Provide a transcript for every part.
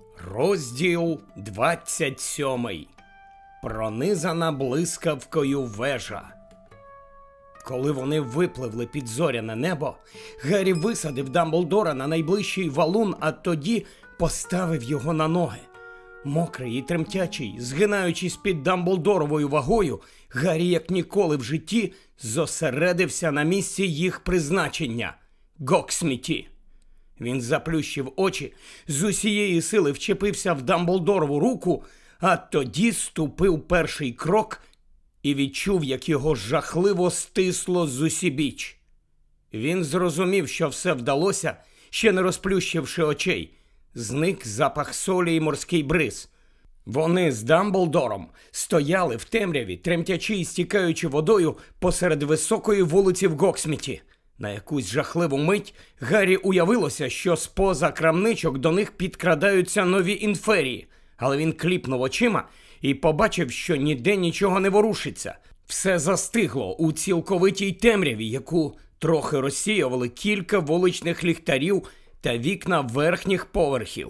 Розділ 27. Пронизана блискавкою вежа. Коли вони випливли під зоряне небо, Гаррі висадив Дамблдора на найближчий валун, а тоді поставив його на ноги. Мокрий і тремтячий, згинаючись під Дамблдоровою вагою, Гаррі як ніколи в житті зосередився на місці їх призначення – Гоксміті. Він заплющив очі, з усієї сили вчепився в Дамблдорову руку, а тоді ступив перший крок і відчув, як його жахливо стисло зусібіч. Він зрозумів, що все вдалося, ще не розплющивши очей. Зник запах солі і морський бриз. Вони з Дамблдором стояли в темряві, тремтячи і стікаючи водою посеред високої вулиці в Гоксміті. На якусь жахливу мить Гаррі уявилося, що з-поза крамничок до них підкрадаються нові інферії. Але він кліпнув очима і побачив, що ніде нічого не ворушиться. Все застигло у цілковитій темряві, яку трохи розсіювали кілька вуличних ліхтарів та вікна верхніх поверхів.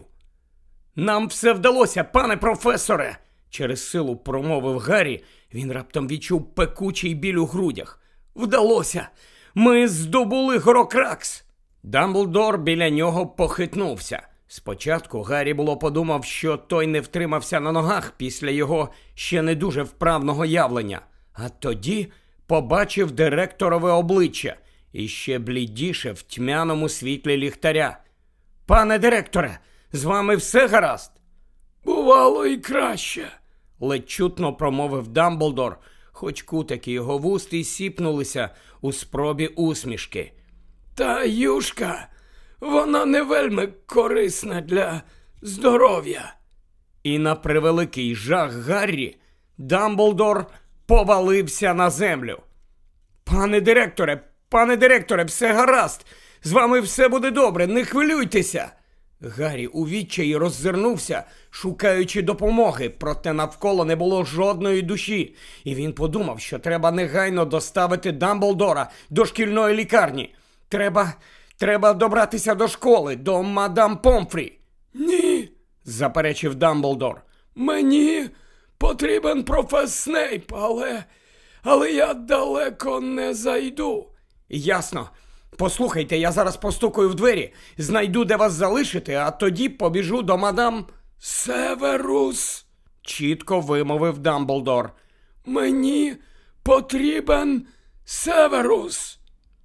«Нам все вдалося, пане професоре!» Через силу промовив Гаррі. Він раптом відчув пекучий біль у грудях. «Вдалося! Ми здобули Горокракс!» Дамблдор біля нього похитнувся. Спочатку Гаррі було подумав, що той не втримався на ногах після його ще не дуже вправного явлення. А тоді побачив директорове обличчя і ще блідіше в тьмяному світлі ліхтаря. «Пане директоре, з вами все гаразд?» «Бувало і краще», – ледь чутно промовив Дамблдор, хоч кутики його вуст і сіпнулися у спробі усмішки. «Та юшка, вона не вельми корисна для здоров'я». І на превеликий жах Гаррі Дамблдор повалився на землю. Пане директоре, все гаразд! З вами все буде добре, не хвилюйтеся!» Гаррі у відчаї роззирнувся, шукаючи допомоги, проте навколо не було жодної душі, і він подумав, що треба негайно доставити Дамблдора до шкільної лікарні. Треба добратися до школи, до мадам Помфрі. «Ні», – заперечив Дамблдор. «Мені потрібен професор Снейп, але я далеко не зайду». «Ясно. Послухайте, я зараз постукаю в двері, знайду, де вас залишити, а тоді побіжу до мадам...» «Северус», – чітко вимовив Дамблдор. «Мені потрібен Северус».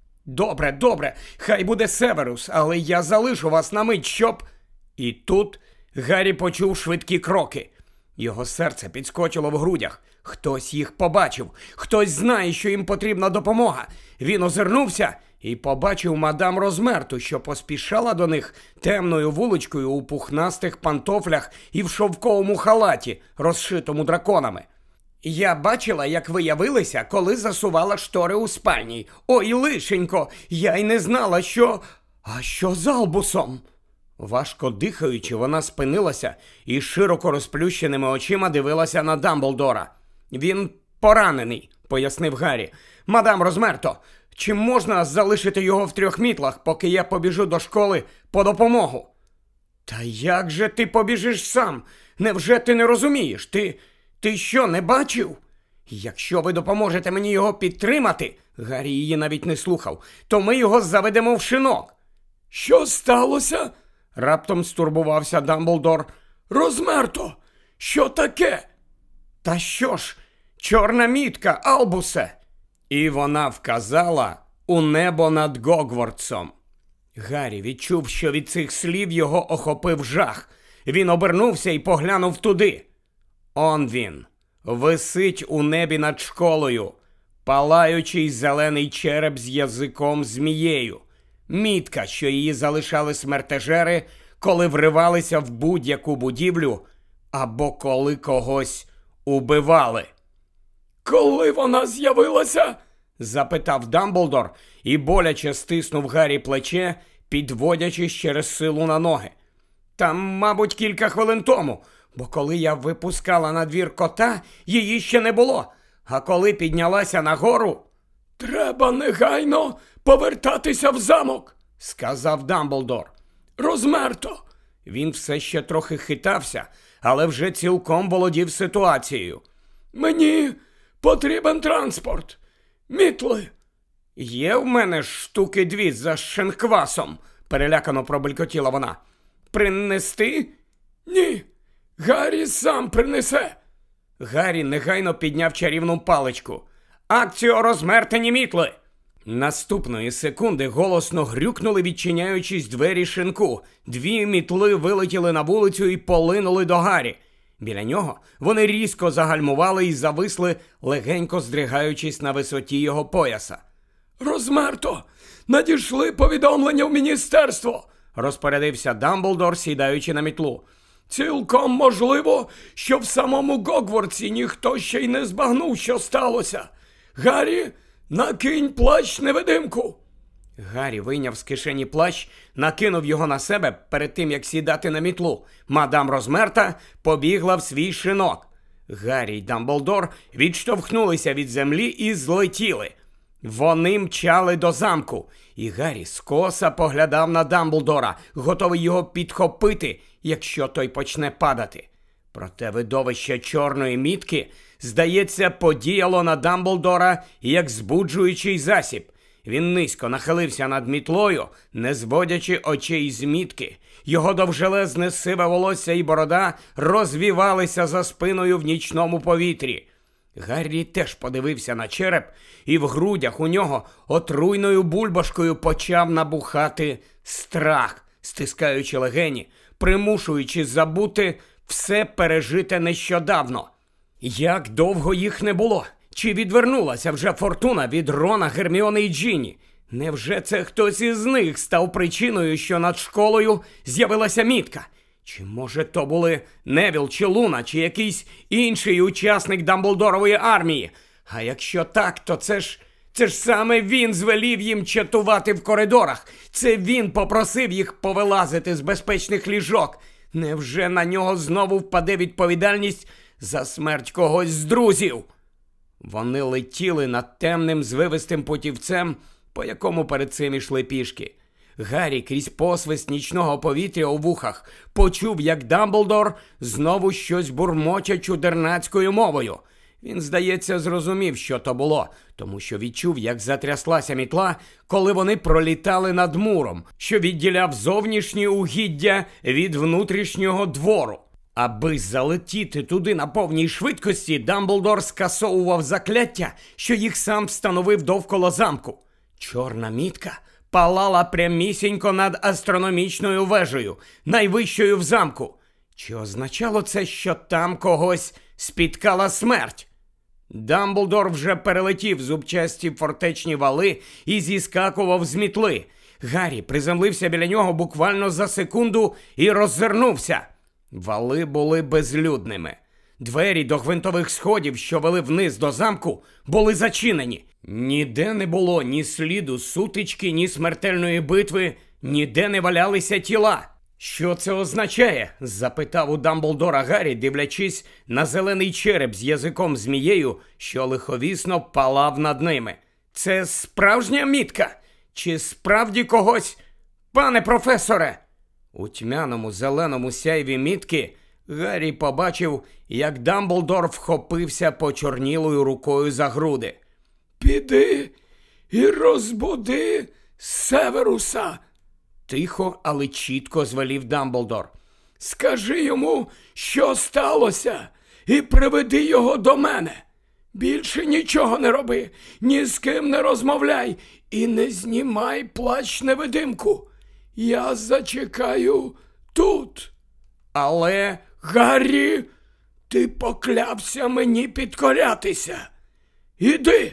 Добре, хай буде Северус, але я залишу вас на мить, щоб...» І тут Гаррі почув швидкі кроки. Його серце підскочило в грудях. Хтось їх побачив, хтось знає, що їм потрібна допомога. Він озирнувся і побачив мадам Розмерту, що поспішала до них темною вуличкою у пухнастих пантофлях і в шовковому халаті, розшитому драконами. «Я бачила, як ви явилися, коли засувала штори у спальні. Ой, лишенько, я й не знала, що... А що з Албусом?» Важко дихаючи, вона спинилася і широко розплющеними очима дивилася на Дамблдора. «Він поранений», – пояснив Гаррі. «Мадам Розмерто, чи можна залишити його в 3 мітлах, поки я побіжу до школи по допомогу?» «Та як же ти побіжиш сам? Невже ти не розумієш? Ти що, не бачив? Якщо ви допоможете мені його підтримати», – Гаррі її навіть не слухав, – «то ми його заведемо в шинок». «Що сталося?» – раптом стурбувався Дамблдор. «Розмерто, що таке?» «Та що ж, чорна мітка, Албусе!» І вона вказала у небо над Гогвартсом. Гаррі відчув, що від цих слів його охопив жах. Він обернувся і поглянув туди. Он він, висить у небі над школою, палаючий зелений череп з язиком змією. Мітка, що її залишали смертежери, коли вривалися в будь-яку будівлю або коли когось убивали. «Коли вона з'явилася?» – запитав Дамблдор і боляче стиснув Гаррі плече, підводячись через силу на ноги. «Там, мабуть, кілька хвилин тому, бо коли я випускала на двір кота, її ще не було, а коли піднялася нагору...» «Треба негайно повертатися в замок», – сказав Дамблдор. «Розмерто, Він все ще трохи хитався, але вже цілком володів ситуацією. Мені потрібен транспорт. Мітли. Є в мене штуки 2 за шинквасом, перелякано пробелькотіла вона. Принести? Ні, Гаррі сам принесе. Гаррі негайно підняв чарівну паличку. Акціо розмертені мітли! Наступної секунди голосно грюкнули, відчиняючись двері шинку. 2 мітли вилетіли на вулицю і полинули до Гаррі. Біля нього вони різко загальмували і зависли, легенько здригаючись на висоті його пояса. Розмерто! Надійшли повідомлення в міністерство! Розпорядився Дамблдор, сідаючи на мітлу. Цілком можливо, що в самому Гогвартсі ніхто ще й не збагнув, що сталося. Гаррі, накинь плащ-невидимку. Гаррі вийняв з кишені плащ, накинув його на себе перед тим, як сідати на мітлу. Мадам Розмерта побігла в свій шинок. Гаррі й Дамблдор відштовхнулися від землі і злетіли. Вони мчали до замку, і Гаррі скоса поглядав на Дамблдора, готовий його підхопити, якщо той почне падати. Проте видовище чорної мітки, здається, подіяло на Дамблдора як збуджуючий засіб. Він низько нахилився над мітлою, не зводячи очей з мітки. Його довжелезне сиве волосся і борода розвівалися за спиною в нічному повітрі. Гаррі теж подивився на череп, і в грудях у нього отруйною бульбашкою почав набухати страх, стискаючи легені, примушуючи забути все пережите нещодавно. Як довго їх не було? Чи відвернулася вже фортуна від Рона, Герміони і Джині? Невже це хтось із них став причиною, що над школою з'явилася мітка? Чи, може, то були Невіл чи Луна, чи якийсь інший учасник Дамблдорової армії? А якщо так, то це ж саме він звелів їм чатувати в коридорах. Це він попросив їх повилазити з безпечних ліжок. Невже на нього знову впаде відповідальність за смерть когось з друзів? Вони летіли над темним звивистим путівцем, по якому перед цим ішли пішки. Гаррі крізь посвист нічного повітря у вухах почув, як Дамблдор знову щось бурмоче чудернацькою мовою. Він, здається, зрозумів, що то було, тому що відчув, як затряслася мітла, коли вони пролітали над муром, що відділяв зовнішні угіддя від внутрішнього двору. Аби залетіти туди на повній швидкості, Дамблдор скасовував закляття, що їх сам встановив довкола замку. Чорна мітка палала прямісінько над астрономічною вежею, найвищою в замку. Чи означало це, що там когось спіткала смерть? Дамблдор вже перелетів зубчасті фортечні вали і зіскакував з мітли. Гаррі приземлився біля нього буквально за секунду і роззирнувся. Вали були безлюдними. Двері до гвинтових сходів, що вели вниз до замку, були зачинені. Ніде не було ні сліду сутички, ні смертельної битви, ніде не валялися тіла. «Що це означає?» – запитав у Дамблдора Гаррі, дивлячись на зелений череп з язиком змією, що лиховісно палав над ними. «Це справжня мітка? Чи справді когось? Пане професоре!» У тьмяному зеленому сяйві мітки Гаррі побачив, як Дамблдор вхопився почорнілою рукою за груди. «Піди і розбуди Северуса!» Тихо, але чітко звелів Дамблдор. «Скажи йому, що сталося, і приведи його до мене. Більше нічого не роби, ні з ким не розмовляй і не знімай плащ-невидимку. Я зачекаю тут». «Але, Гаррі, ти поклявся мені підкорятися. Іди!»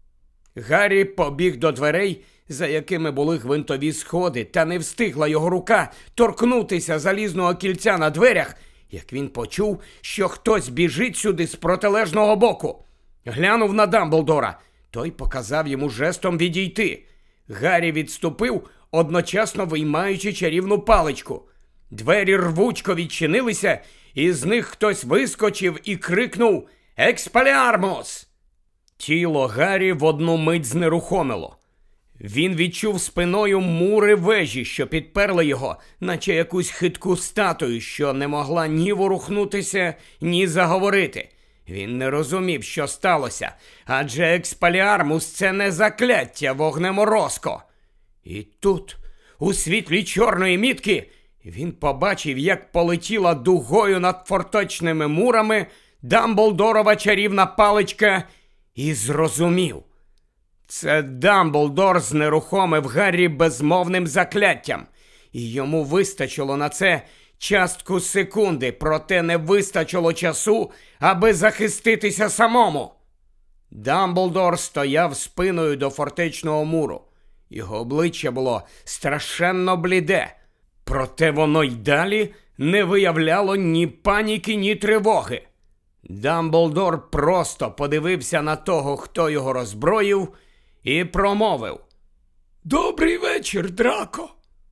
Гаррі побіг до дверей, за якими були гвинтові сходи, та не встигла його рука торкнутися залізного кільця на дверях, як він почув, що хтось біжить сюди з протилежного боку. Глянув на Дамблдора. Той показав йому жестом відійти. Гаррі відступив, одночасно виймаючи чарівну паличку. Двері рвучко відчинилися, і з них хтось вискочив і крикнув «Експеліармус!». Тіло Гаррі в одну мить знерухомило. Він відчув спиною мури вежі, що підперли його, наче якусь хитку статую, що не могла ні ворухнутися, ні заговорити. Він не розумів, що сталося, адже експеліармус – це не закляття вогнеморозко. І тут, у світлі чорної мітки, він побачив, як полетіла дугою над форточними мурами Дамблдорова чарівна паличка, і зрозумів. Це Дамблдор знерухомив Гаррі безмовним закляттям, і йому вистачило на це частку секунди, проте не вистачило часу, аби захиститися самому. Дамблдор стояв спиною до фортечного муру. Його обличчя було страшенно бліде, проте воно й далі не виявляло ні паніки, ні тривоги. Дамблдор просто подивився на того, хто його роззброїв, і промовив: «Добрий вечір, Драко!»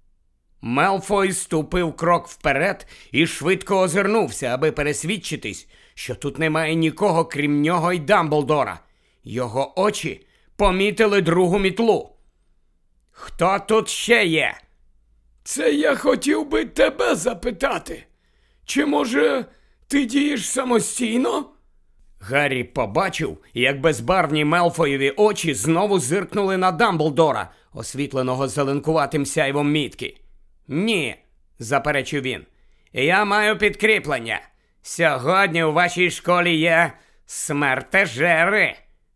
Мелфой ступив крок вперед і швидко озирнувся, аби пересвідчитись, що тут немає нікого, крім нього й Дамблдора. Його очі помітили другу мітлу. «Хто тут ще є?» «Це я хотів би тебе запитати. Чи, може, ти дієш самостійно?» Гаррі побачив, як безбарвні Мелфоєві очі знову зиркнули на Дамблдора, освітленого зеленкуватим сяйвом мітки. «Ні», – заперечив він, – «я маю підкріплення. Сьогодні у вашій школі є смертежери».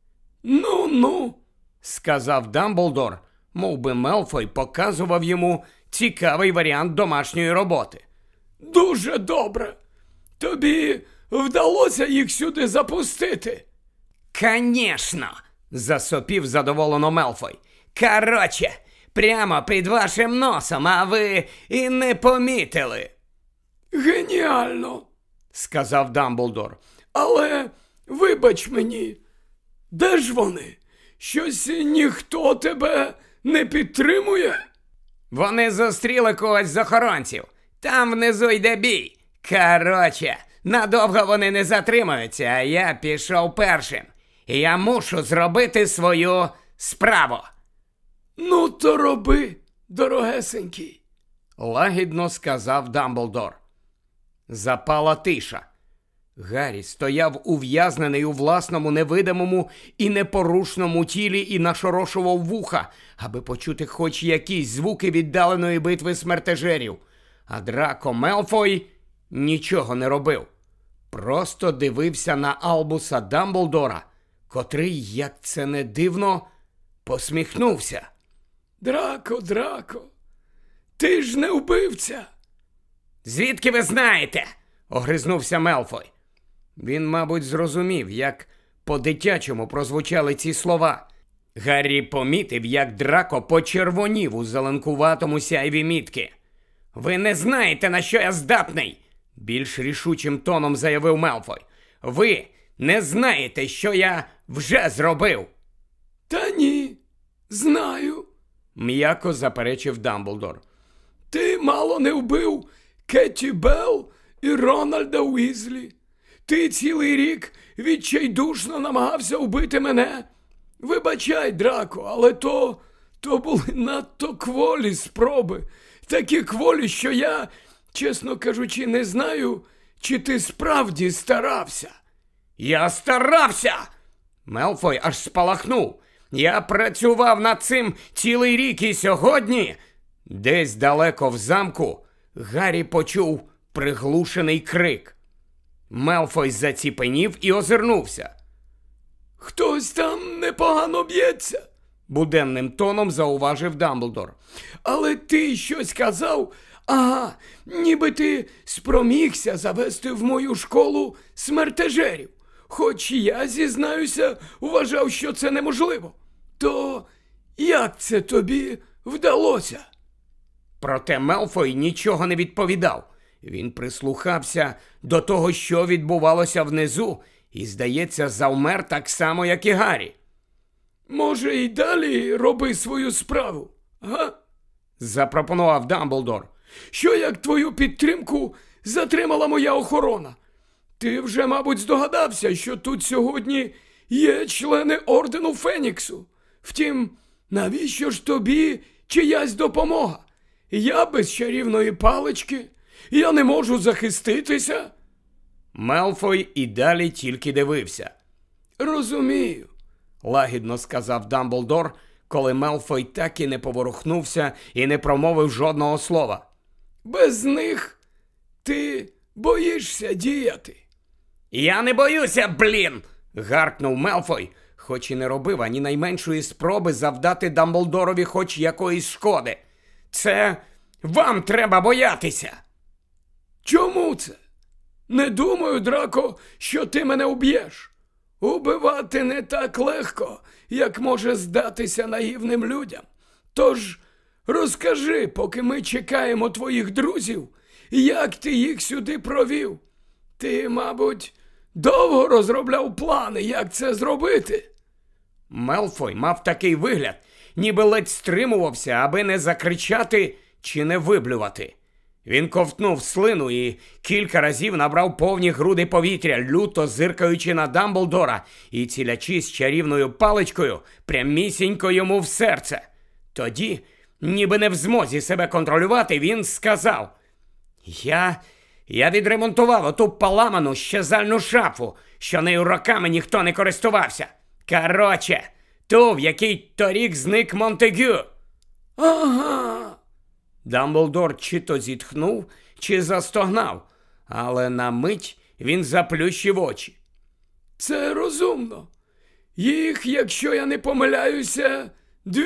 «Ну-ну», – сказав Дамблдор, мов би Мелфой показував йому цікавий варіант домашньої роботи. «Дуже добре. Тобі вдалося їх сюди запустити?» «Конечно!» – засопів задоволено Мелфой. «Короче, прямо під вашим носом, а ви і не помітили». «Геніально!» – сказав Дамблдор. «Але, вибач мені, де ж вони? Щось ніхто тебе не підтримує?» «Вони зустріли когось з охоронців. Там внизу йде бій. Короче, надовго вони не затримаються, а я пішов першим. Я мушу зробити свою справу». «Ну, то роби, дорогесенький», – лагідно сказав Дамблдор. Запала тиша. Гаррі стояв ув'язнений у власному невидимому і непорушному тілі і нашорошував вуха, аби почути хоч якісь звуки віддаленої битви смертежерів. А Драко Мелфой нічого не робив. Просто дивився на Албуса Дамблдора, котрий, як це не дивно, посміхнувся. «Драко, Драко, ти ж не вбивця!» «Звідки ви знаєте?» – огризнувся Мелфой. Він, мабуть, зрозумів, як по-дитячому прозвучали ці слова. Гаррі помітив, як Драко почервонів у зеленкуватому сяйві мітки. «Ви не знаєте, на що я здатний!» – більш рішучим тоном заявив Мелфой. «Ви не знаєте, що я вже зробив!» «Та ні, знаю!» – м'яко заперечив Дамблдор. «Ти мало не вбив Кетті Белл і Рональда Уізлі. Ти цілий рік відчайдушно намагався вбити мене. Вибачай, Драко, але то були надто кволі спроби. Такі кволі, що я, чесно кажучи, не знаю, чи ти справді старався». «Я старався!» Мелфой аж спалахнув. «Я працював над цим цілий рік і сьогодні...» Десь далеко в замку Гаррі почув приглушений крик. Мелфой заціпенів і озирнувся. «Хтось там непогано б'ється», – буденним тоном зауважив Дамблдор. «Але ти щось казав? Ага, ніби ти спромігся завести в мою школу смертежерів. Хоч я, зізнаюся, вважав, що це неможливо. То як це тобі вдалося?» Проте Мелфой нічого не відповідав. Він прислухався до того, що відбувалося внизу, і, здається, завмер так само, як і Гаррі. «Може, і далі роби свою справу, га?» – запропонував Дамблдор. «Що як твою підтримку затримала моя охорона? Ти вже, мабуть, здогадався, що тут сьогодні є члени Ордену Феніксу. Втім, Навіщо ж тобі чиясь допомога? Я без чарівної палички, я не можу захиститися. Мелфой і далі тільки дивився. Розумію, лагідно сказав Дамблдор, коли Мелфой так і не поворухнувся і не промовив жодного слова. Без них ти боїшся діяти. Я не боюся, блін! Гаркнув Мелфой, хоч і не робив ані найменшої спроби завдати Дамблдорові хоч якоїсь шкоди. Це вам треба боятися. Чому це? Не думаю, Драко, що ти мене уб'єш. Убивати не так легко, як може здатися наївним людям. Тож розкажи, поки ми чекаємо твоїх друзів, як ти їх сюди провів. Ти, мабуть, довго розробляв плани, як це зробити. Мелфой мав такий вигляд, ніби ледь стримувався, аби не закричати чи не виблювати. Він ковтнув слину і кілька разів набрав повні груди повітря, люто зиркаючи на Дамблдора і цілячись чарівною паличкою прямісінько йому в серце. Тоді, ніби не в змозі себе контролювати, він сказав: Я відремонтував оту поламану щезальну шафу, що нею роками ніхто не користувався. Короче, ту, в якій торік зник Монтегю. Ага. Дамблдор чи то зітхнув, чи застогнав, але на мить він заплющив очі. Це розумно. Їх, якщо я не помиляюся, 2.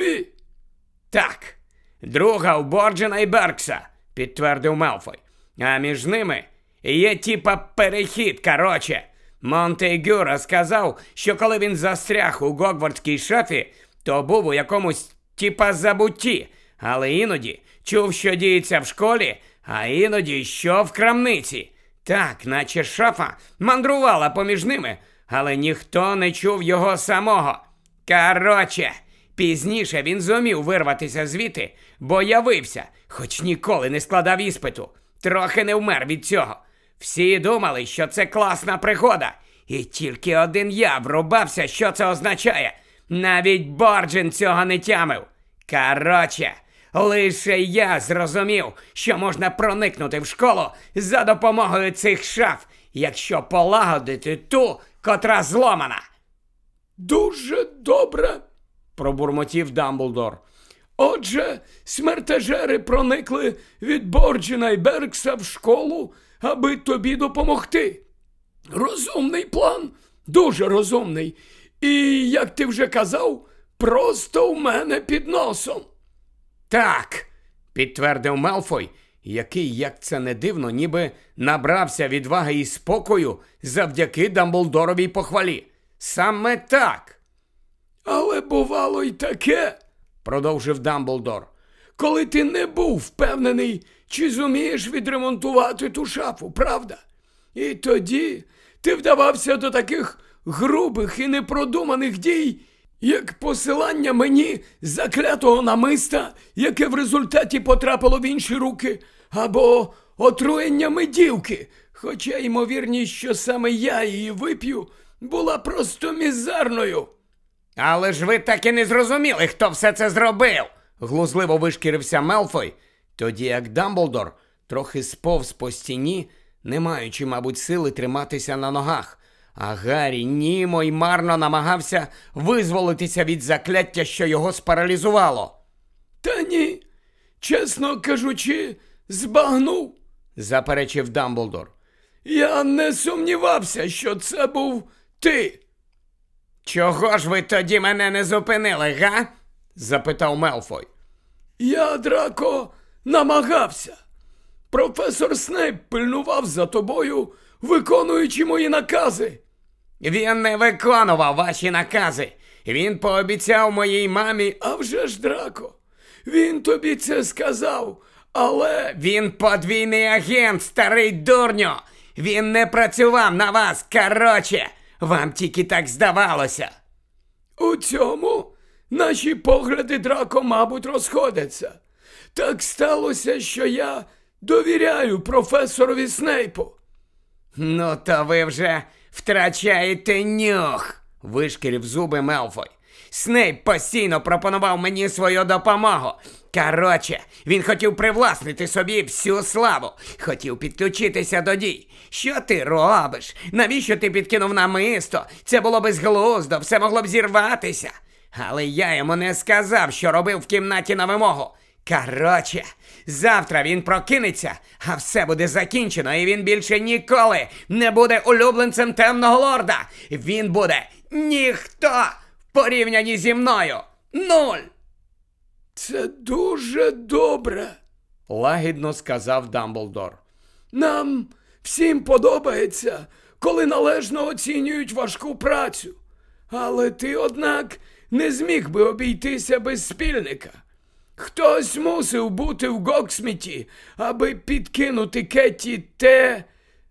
Так, друга у Борджена і Беркса, підтвердив Мелфой. А між ними є типа перехід, короче. Монтегю розказав, що коли він застряг у Гогвартській шафі, то був у якомусь типа забутті, але іноді чув, що діється в школі, а іноді що в крамниці. Так, наче шафа мандрувала поміж ними, але ніхто не чув його самого. Короче, пізніше він зумів вирватися звідти, бо явився, хоч ніколи не складав іспиту. Трохи не вмер від цього. Всі думали, що це класна пригода. І тільки один я врубався, що це означає. Навіть Борджен цього не тямив. Короче, лише я зрозумів, що можна проникнути в школу за допомогою цих шаф, якщо полагодити ту, котра зломана. Дуже добре, пробурмотів Дамблдор. Отже, смертежери проникли від Борджена і Беркса в школу, аби тобі допомогти. Розумний план, дуже розумний. І, як ти вже казав, просто у мене під носом. Так, підтвердив Мелфой, який, як це не дивно, ніби набрався відваги і спокою завдяки Дамблдоровій похвалі. Саме так. Але бувало й таке, продовжив Дамблдор, коли ти не був впевнений, чи зумієш відремонтувати ту шафу, правда? І тоді ти вдавався до таких грубих і непродуманих дій, як посилання мені заклятого намиста, яке в результаті потрапило в інші руки, або отруєння медівки, хоча ймовірність, що саме я її вип'ю, була просто мізерною. Але ж ви так і не зрозуміли, хто все це зробив, глузливо вишкірився Мелфой, тоді як Дамблдор трохи сповз по стіні, не маючи, мабуть, сили триматися на ногах, а Гаррі німо й марно намагався визволитися від закляття, що його спаралізувало. Та ні, чесно кажучи, збагнув, заперечив Дамблдор. Я не сумнівався, що це був ти. Чого ж ви тоді мене не зупинили, га? Запитав Мелфой. Я, Драко, намагався. Професор Снейп пильнував за тобою, виконуючи мої накази. Він не виконував ваші накази. Він пообіцяв моїй мамі... А вже ж, Драко, він тобі це сказав, але... Він подвійний агент, старий дурню. Він не працював на вас, короче. Вам тільки так здавалося. У цьому наші погляди, Драко, мабуть, розходяться. Так сталося, що я довіряю професорові Снейпу. Ну, то ви вже втрачаєте нюх, вишкірив зуби Мелфой. Снейп постійно пропонував мені свою допомогу. Коротше, він хотів привласнити собі всю славу. Хотів підключитися до дій. Що ти робиш? Навіщо ти підкинув намисто? Це було безглуздо, все могло б зірватися. Але я йому не сказав, що робив в кімнаті на вимогу. Коротше, завтра він прокинеться, а все буде закінчено, і він більше ніколи не буде улюбленцем Темного Лорда. Він буде ніхто в порівнянні зі мною. Нуль! Це дуже добре, лагідно сказав Дамблдор. Нам всім подобається, коли належно оцінюють важку працю. Але ти, однак, не зміг би обійтися без спільника. Хтось мусив бути в Гоксміті, аби підкинути Кетті те...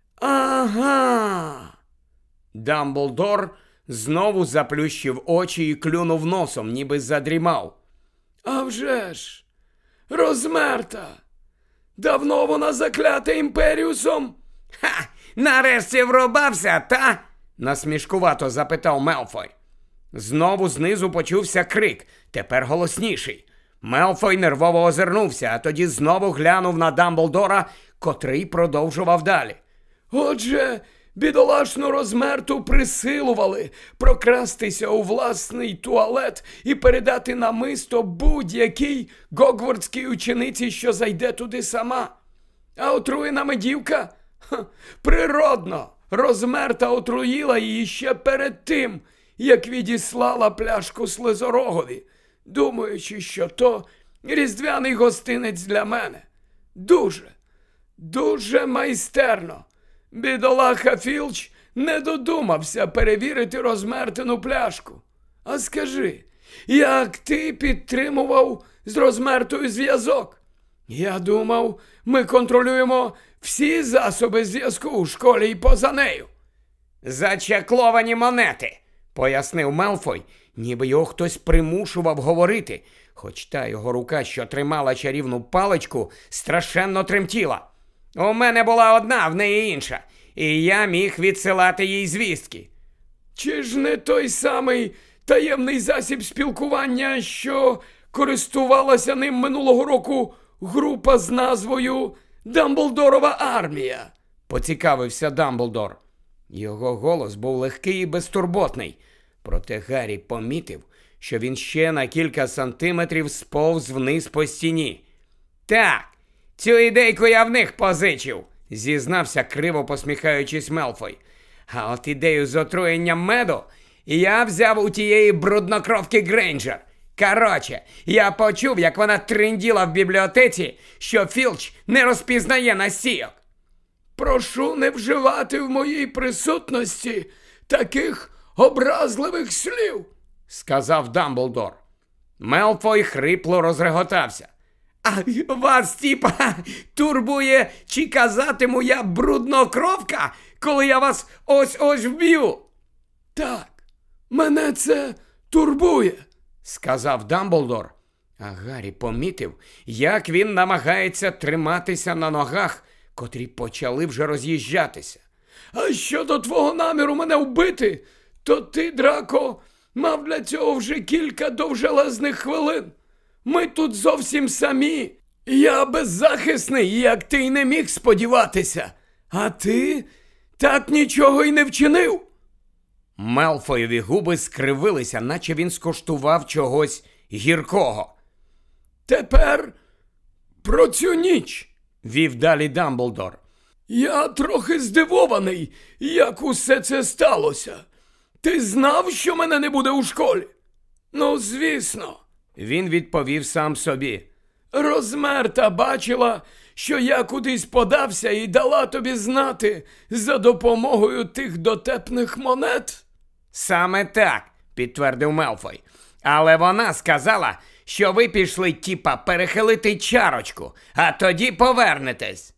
Ага. Дамблдор знову заплющив очі і клюнув носом, ніби задрімав. А вже ж, Розмерта. Давно вона заклята Імперіусом? Ха! Нарешті врубався, та? Насмішкувато запитав Мелфой. Знову знизу почувся крик, тепер голосніший. Мелфой нервово озирнувся, а тоді знову глянув на Дамблдора, котрий продовжував далі. Отже, бідолашну Розмерту присилували прокрастися у власний туалет і передати намисто будь-якій гогвардській учениці, що зайде туди сама. А отруєна медівка? Природно, Розмерта отруїла її ще перед тим, як відіслала пляшку Слизорогові, думаючи, що то різдвяний гостинець для мене. Дуже майстерно. Бідолаха Філч не додумався перевірити Розмертину пляшку. А скажи, як ти підтримував з Розмертою зв'язок? Я думав, ми контролюємо всі засоби зв'язку у школі і поза нею. Зачакловані монети, пояснив Мелфой, ніби його хтось примушував говорити, хоч та його рука, що тримала чарівну паличку, страшенно тремтіла. У мене була одна, в неї інша, і я міг відсилати їй звістки. Чи ж не той самий таємний засіб спілкування, що користувалася ним минулого року група з назвою «Дамблдорова армія»? Поцікавився Дамблдор. Його голос був легкий і безтурботний, проте Гаррі помітив, що він ще на кілька сантиметрів сповз вниз по стіні. Так, цю ідейку я в них позичив, зізнався, криво посміхаючись Мелфой. А от ідею з отруєнням меду я взяв у тієї бруднокровки Грейнджер. Короче, я почув, як вона тринділа в бібліотеці, що Філч не розпізнає настійок. Прошу не вживати в моїй присутності таких образливих слів, сказав Дамблдор. Мелфой хрипло розреготався. А вас, тіпа, турбує, чи казатиму я бруднокровка, коли я вас ось-ось вб'ю? Так, мене це турбує, сказав Дамблдор. А Гаррі помітив, як він намагається триматися на ногах, котрі почали вже роз'їжджатися. А щодо твого наміру мене вбити, то ти, Драко, мав для цього вже кілька довжелезних хвилин. Ми тут зовсім самі. Я беззахисний, як ти й не міг сподіватися. А ти так нічого й не вчинив. Мелфоєві губи скривилися, наче він скуштував чогось гіркого. Тепер про цю ніч, вів далі Дамблдор. Я трохи здивований, як усе це сталося. Ти знав, що мене не буде у школі? Ну, звісно. Він відповів сам собі. Розмерта бачила, що я кудись подався і дала тобі знати за допомогою тих дотепних монет? Саме так, підтвердив Мелфой. Але вона сказала, що ви пішли тіпа перехилити чарочку, а тоді повернетесь.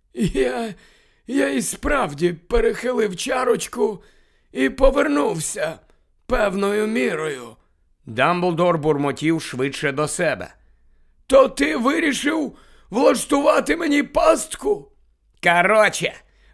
Я і справді перехилив чарочку і повернувся певною мірою. Дамблдор бурмотів швидше до себе. То ти вирішив влаштувати мені пастку? Короче,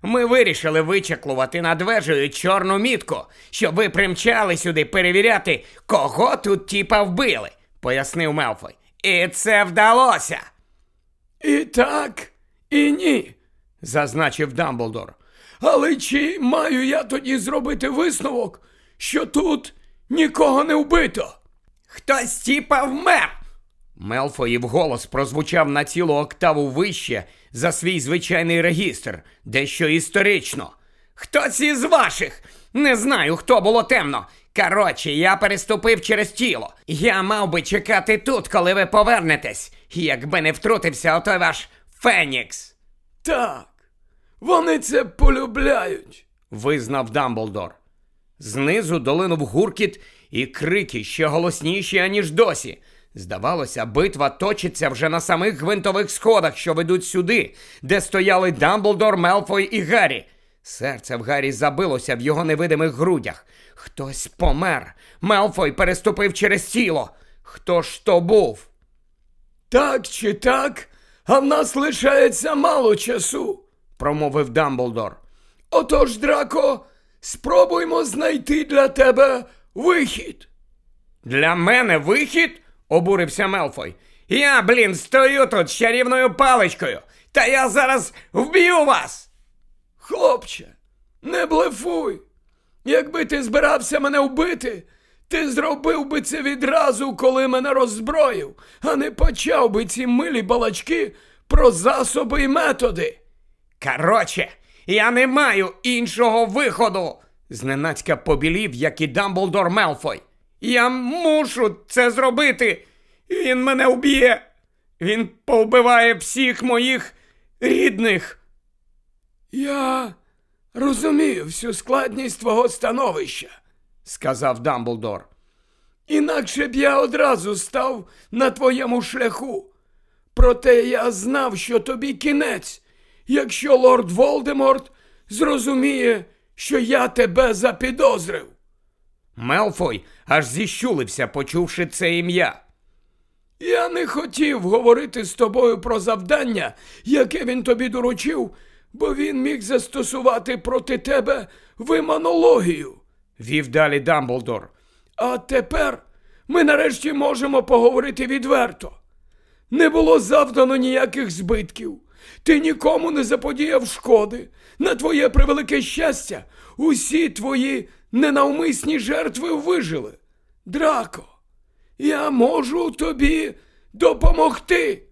Ми вирішили вичеклувати над вежею чорну мітку, щоб ви примчали сюди перевіряти, кого тут тіпа вбили, пояснив Мелфой. І це вдалося. І так, і ні, зазначив Дамблдор. Але чи маю я тоді зробити висновок, що тут нікого не вбито? Хтось тіпа вмер. Мелфоїв голос прозвучав на цілу октаву вище за свій звичайний регістр, дещо історично. Хтось із ваших? Не знаю, хто, було темно. Коротше, я переступив через тіло. Я мав би чекати тут, коли ви повернетесь, якби не втрутився отой ваш Фенікс. Так, вони це полюбляють, визнав Дамблдор. Знизу долинув гуркіт і крики ще голосніші, аніж досі. Здавалося, битва точиться вже на самих гвинтових сходах, що ведуть сюди, де стояли Дамблдор, Мелфой і Гаррі. Серце в Гаррі забилося в його невидимих грудях. Хтось помер. Мелфой переступив через тіло. Хто ж то був? Так чи так, а в нас лишається мало часу, промовив Дамблдор. Отож, Драко, спробуймо знайти для тебе вихід. Для мене вихід? Обурився Мелфой. Я, стою тут з чарівною паличкою, та я зараз вб'ю вас. Хлопче, не блефуй. Якби ти збирався мене вбити, ти зробив би це відразу, коли мене роззброїв, а не почав би ці милі балачки про засоби і методи. Короче, я не маю іншого виходу, зненацька побілів, як і Дамблдор Мелфой. Я мушу це зробити. Він мене вб'є. Він повбиває всіх моїх рідних. Я розумію всю складність твого становища, сказав Дамблдор. Інакше б я одразу став на твоєму шляху. Проте я знав, що тобі кінець, якщо лорд Волдеморт зрозуміє, що я тебе запідозрив. Мелфой аж зіщулився, почувши це ім'я. Я не хотів говорити з тобою про завдання, яке він тобі доручив, бо він міг застосувати проти тебе виманологію, вів далі Дамблдор. А тепер ми нарешті можемо поговорити відверто. Не було завдано ніяких збитків. Ти нікому не заподіяв шкоди. На твоє превелике щастя, усі твої ненавмисні жертви вижили. Драко, я можу тобі допомогти.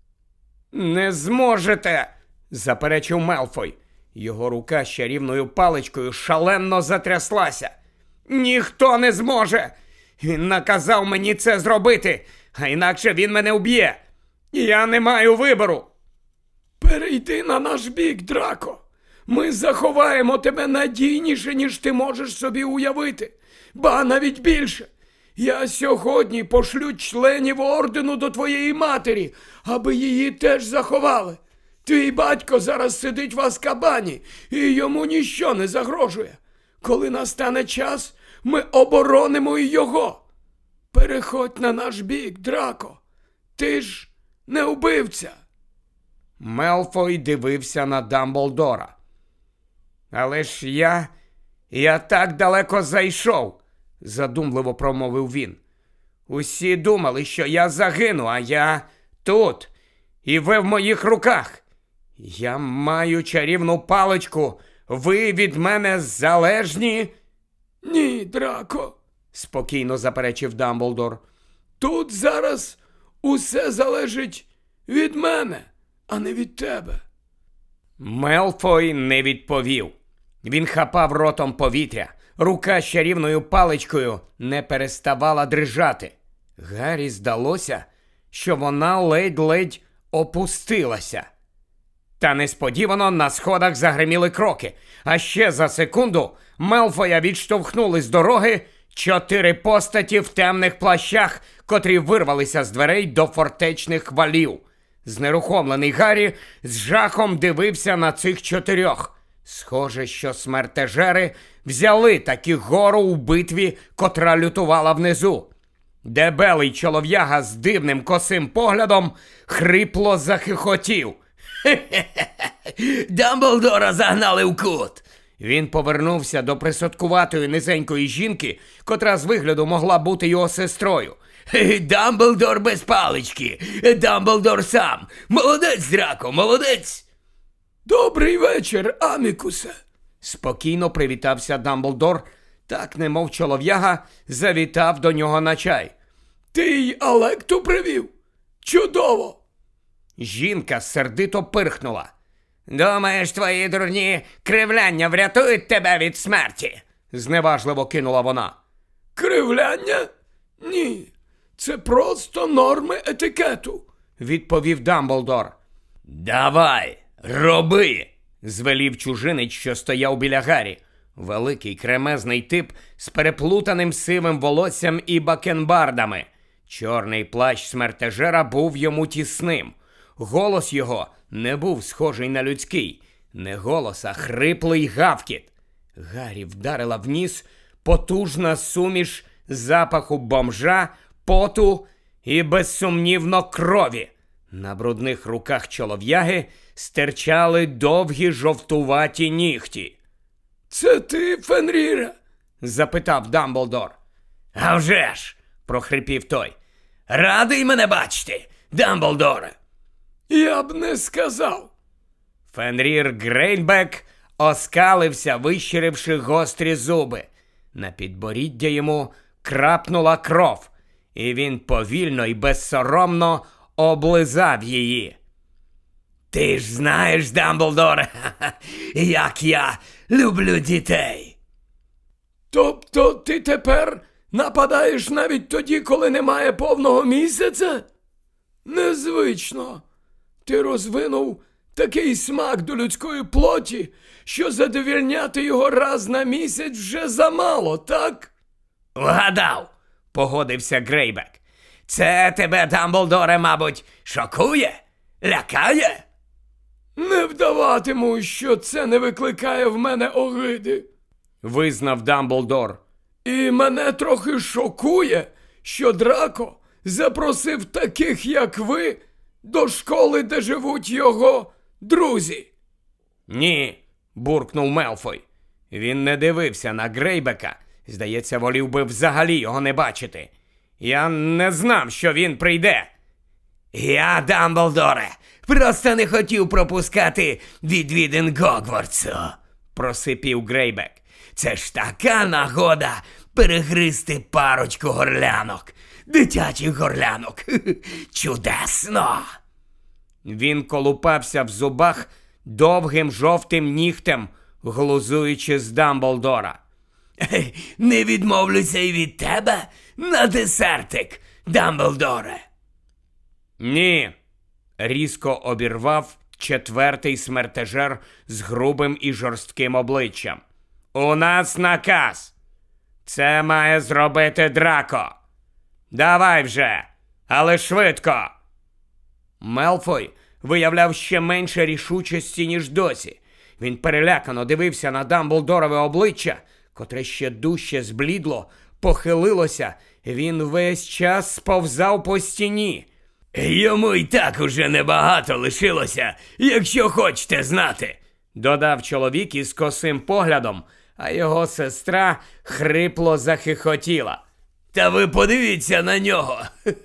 Не зможете, заперечив Мелфой. Його рука з чарівною паличкою шалено затряслася. Ніхто не зможе. Він наказав мені це зробити, а інакше він мене вб'є. Я не маю вибору. Перейди на наш бік, Драко. Ми заховаємо тебе надійніше, ніж ти можеш собі уявити. Ба навіть більше. Я сьогодні пошлю членів ордену до твоєї матері, аби її теж заховали. Твій батько зараз сидить в Азкабані, і йому ніщо не загрожує. Коли настане час, ми оборонимо і його. Переходь на наш бік, Драко. Ти ж не вбивця. Мелфой дивився на Дамблдора. Але ж я так далеко зайшов, задумливо промовив він. Усі думали, що я загину, а я тут, і ви в моїх руках. Я маю чарівну паличку, ви від мене залежні? Ні, Драко, спокійно заперечив Дамблдор. Тут зараз усе залежить від мене, а не від тебе. Мелфой не відповів. Він хапав ротом повітря. Рука з чарівною паличкою не переставала дрижати. Гаррі здалося, що вона ледь-ледь опустилася. Та несподівано на сходах загриміли кроки, а ще за секунду Мелфоя відштовхнули з дороги 4 постаті в темних плащах, котрі вирвалися з дверей до фортечних валів. Знерухомлений Гаррі з жахом дивився на цих 4. Схоже, що смертежери взяли таки гору у битві, котра лютувала внизу. Дебелий чолов'яга з дивним косим поглядом хрипло захихотів. Дамблдора загнали в кут. Він повернувся до присадкуватої низенької жінки, котра з вигляду могла бути його сестрою. Дамблдор без палички. Дамблдор сам. Молодець, Драко, молодець. Добрий вечір, Амікусе. Спокійно привітався Дамблдор, так немов чолов'яга завітав до нього на чай. Ти й Алекту привів? Чудово. Жінка сердито пирхнула. Думаєш, твої дурні кривляння врятують тебе від смерті? Зневажливо кинула вона. Кривляння? Ні, це просто норми етикету, відповів Дамблдор. Давай, роби, звелів чужинець, що стояв біля Гаррі. Великий кремезний тип з переплутаним сивим волоссям і бакенбардами. Чорний плащ смертежера був йому тісним. Голос його не був схожий на людський. Не голос, а хриплий гавкіт. Гаррі вдарила в ніс потужна суміш запаху бомжа, поту і, безсумнівно, крові. На брудних руках чолов'яги стирчали довгі жовтуваті нігті. «Це ти, Фенріре?» – запитав Дамблдор. «А вже ж!» – прохрипів той. «Радий мене бачити, Дамблдоре!» «Я б не сказав!» Фенрір Грейнбек оскалився, вищиривши гострі зуби. На підборіддя йому крапнула кров, і він повільно і безсоромно облизав її. «Ти ж знаєш, Дамблдоре, як я люблю дітей!» «Тобто ти тепер нападаєш навіть тоді, коли немає повного місяця? Незвично. Ти розвинув такий смак до людської плоті, що задовільняти його раз на місяць вже замало, так?» «Вгадав!» – погодився Грейбек. «Це тебе, Дамблдоре, мабуть, шокує? Лякає?» «Не вдаватиму, що це не викликає в мене огиди», – визнав Дамблдор. «І мене трохи шокує, що Драко запросив таких, як ви, до школи, де живуть його друзі». «Ні», – буркнув Мелфой. Він не дивився на Грейбека. Здається, волів би взагалі його не бачити. «Я не знав, що він прийде». «Я, Дамблдоре, просто не хотів пропускати відвідин Гогвартсу», – просипів Грейбек. «Це ж така нагода перегризти парочку горлянок, дитячих горлянок. Чудесно!» Він колупався в зубах довгим жовтим нігтем, глузуючи з Дамблдора. «Не відмовлюся й від тебе на десертик, Дамблдоре!» «Ні!» – різко обірвав четвертий смертежер з грубим і жорстким обличчям. «У нас наказ! Це має зробити Драко! Давай вже, але швидко!» Мелфой виявляв ще менше рішучості, ніж досі. Він перелякано дивився на Дамблдорове обличчя, котре ще дужче зблідло, похилилося. Він весь час сповзав по стіні. «Йому й так уже небагато лишилося, якщо хочете знати», – додав чоловік із косим поглядом, а його сестра хрипло захихотіла. «Та ви подивіться на нього!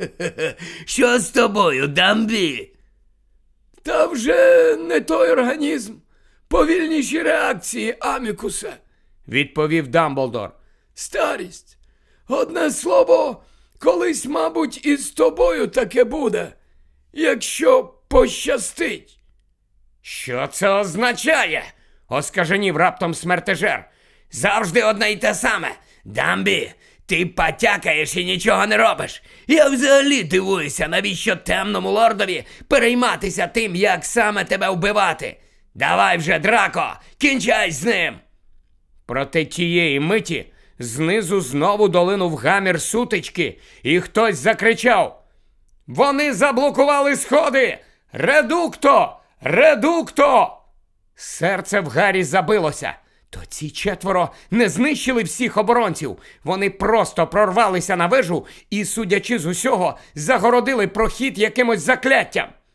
Що з тобою, Дамбі?» «Та вже не той організм. Повільніші реакції, Амікусе», – відповів Дамблдор. «Старість. Одне слово, колись, мабуть, і з тобою таке буде, якщо пощастить». «Що це означає?» – оскаженів раптом смертежер. «Завжди одне й те саме. Дамбі, ти потякаєш і нічого не робиш. Я взагалі дивуюся, навіщо темному лордові перейматися тим, як саме тебе вбивати. Давай вже, Драко, кінчай з ним!» Проте тієї миті знизу знову долинув гамір сутички, і хтось закричав: «Вони заблокували сходи! Редукто! Редукто!» Серце в Гаррі забилося. То ці четверо не знищили всіх оборонців. Вони просто прорвалися на вежу і, судячи з усього, загородили прохід якимось закляттям.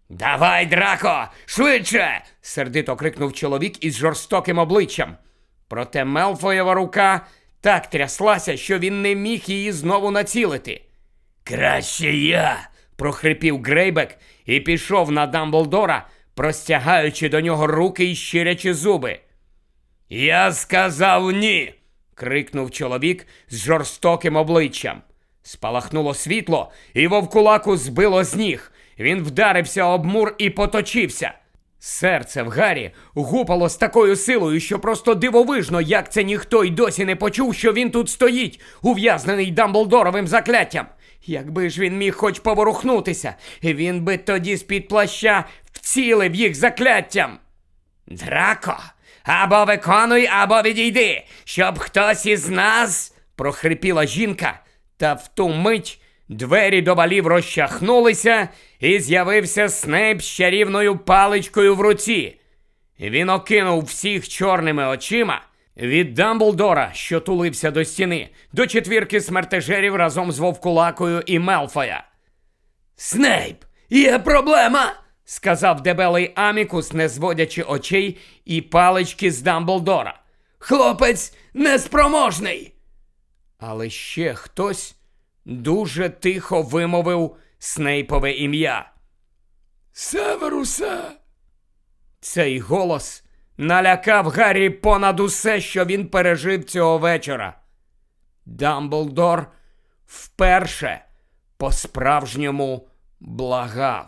«Давай, Драко, швидше!» – сердито крикнув чоловік із жорстоким обличчям. Проте Мелфоєва рука так тряслася, що він не міг її знову націлити. «Краще я!» – прохрипів Грейбек і пішов на Дамблдора, простягаючи до нього руки і щирячи зуби. «Я сказав ні!» – крикнув чоловік з жорстоким обличчям. Спалахнуло світло, і вовкулаку збило з ніг. Він вдарився об мур і поточився. Серце в Гаррі гупало з такою силою, що просто дивовижно, як це ніхто й досі не почув, що він тут стоїть, ув'язнений Дамблдоровим закляттям. Якби ж він міг хоч поворухнутися, він би тоді з-під плаща вцілив їх закляттям. «Драко, або виконуй, або відійди, щоб хтось із нас...» – прохрипіла жінка. Та в ту мить двері до валів розчахнулися, і з'явився Снейп з чарівною паличкою в руці. Він окинув всіх чорними очима, від Дамблдора, що тулився до стіни, до четвірки смертежерів разом з Вовкулакою і Мелфоя. «Снейп, є проблема!» – сказав дебелий Амікус, не зводячи очей і палички з Дамблдора. «Хлопець неспроможний!» Але ще хтось дуже тихо вимовив Снейпове ім'я. «Северусе!» Цей голос налякав Гаррі понад усе, що він пережив цього вечора. Дамблдор вперше по-справжньому благав.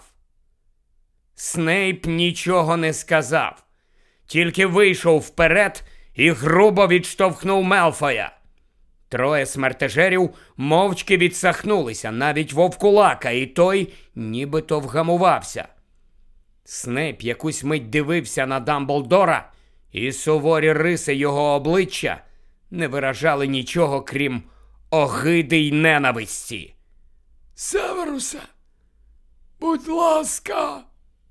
Снейп нічого не сказав, тільки вийшов вперед і грубо відштовхнув Мелфоя. Троє смертежерів мовчки відсахнулися, навіть Вовкулака, і той нібито вгамувався. Снейп якусь мить дивився на Дамблдора, і суворі риси його обличчя не виражали нічого, крім огиди й ненависті. «Северусе, будь ласка!»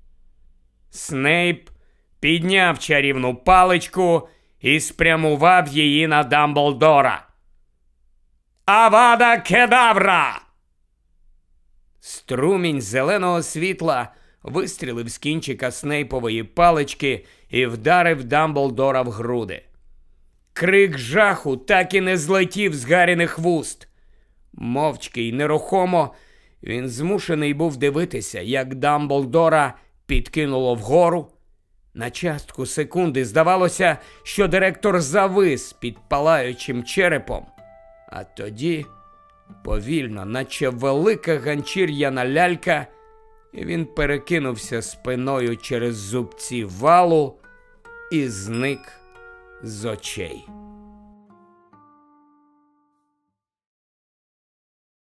Снейп підняв чарівну паличку і спрямував її на Дамблдора. «Авада кедавра!» Струмінь зеленого світла вистрілив з кінчика Снейпової палички і вдарив Дамблдора в груди. Крик жаху так і не злетів з Гарріних вуст. Мовчки й нерухомо він змушений був дивитися, як Дамблдора підкинуло вгору. На частку секунди здавалося, що директор завис під палаючим черепом. А тоді, повільно, наче велика ганчір'яна лялька, він перекинувся спиною через зубці валу і зник з очей.